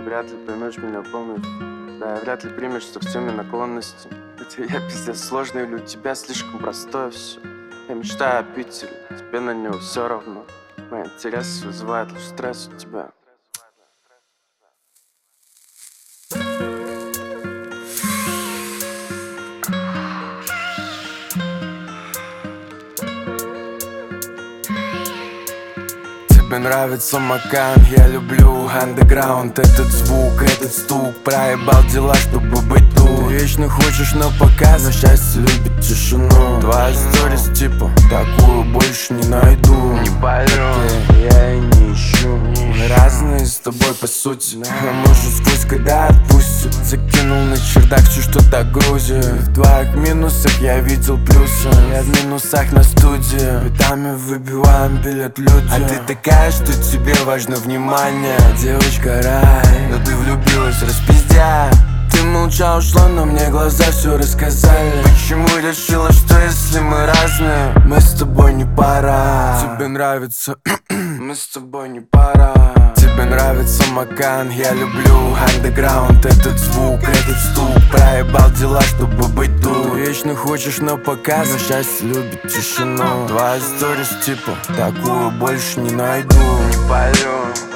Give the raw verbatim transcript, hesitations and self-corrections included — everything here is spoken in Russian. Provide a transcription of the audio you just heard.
вряд ли поймешь меня полностью. Да, вряд ли примешь со всеми наклонностями. Хотя я пиздец сложный, или у тебя слишком простое все. Я мечтаю о Питере, тебе на него все равно. Мои интересы вызывают лишь стресс у тебя. Тебе нравится Макан, я люблю андеграунд. Этот звук, этот стук, проебал дела, чтобы быть тут. Ты вечно хочешь на показ, но счастье любит тишину. Твоя сторис типа, такую больше не найду. Не пойду, я и не ищу. Мы разные с тобой по сути, а может сквозь когда отпустит. Закинул на чердак все, что так грузит. В твоих минусах я видел плюсы, я в минусах на студии. Битами выбиваем билет люди. А ты такая, что тебе важно внимание. Девочка рай, но ты влюбилась, распиздя. Ты молча ушла, но мне глаза все рассказали. Почему решила, что если мы разные, мы с тобой не пара? Тебе нравится, мы с тобой не пара. Тебе нравится Макан, я люблю андеграунд. Этот звук, этот стук, проебал дела, чтобы быть тут. Ты вечно хочешь на показ, но счастье любит тишину. Твоя сторис типа, такую больше не найду. Не пойду.